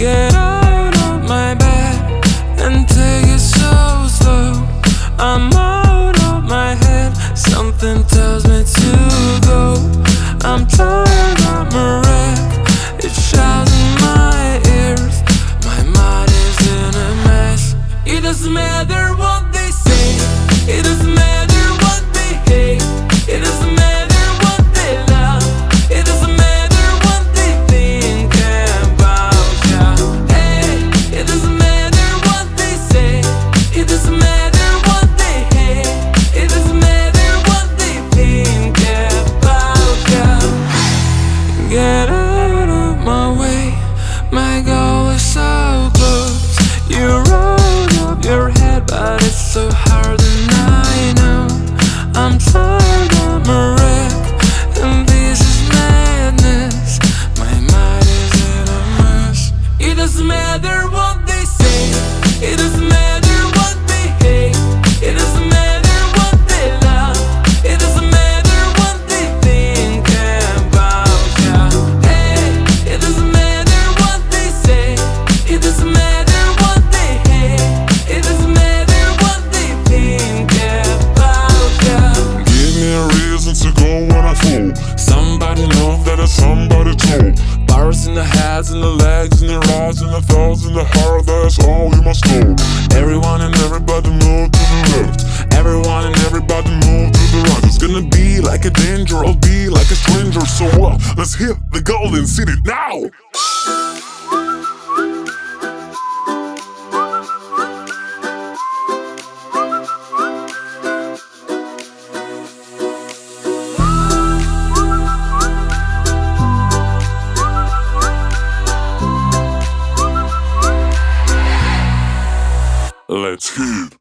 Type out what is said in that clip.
Get out of my bed and take it so slow. I'm out of my head, something tells me to go. I'm tired, I'm a wreck, it shouts in my ears. My mind is in a mess. It doesn't matter what they say, it doesn't matter what they hate, it doesn't matter what they love, it doesn't matter what they think about ya. Hey, it doesn't matter what they say, it doesn't matter what they hate, it doesn't matter what they think about ya. Get out of my way, my goal is so close. You're out of your head, but it's so hard and I know. I'm tired, I'm a wreck, and this is madness. My mind is in a mess. It doesn't matter what they say, it doesn't matter what they hate, it doesn't matter what they love, it doesn't matter what they think about ya. Hey, it doesn't matter what they say, it doesn't matter what they hate, it doesn't matter what they think about ya. Give me a reason to go when I fall. Somebody know that it's somebody told. Bars in the heads and the legs and the eyes and the thoughts and the heart, that's all we must know. Everyone and everybody move to the left, everyone and everybody move to the right. It's gonna be like a danger, I'll be like a stranger. So what? Let's hit the golden city now. Let's hit.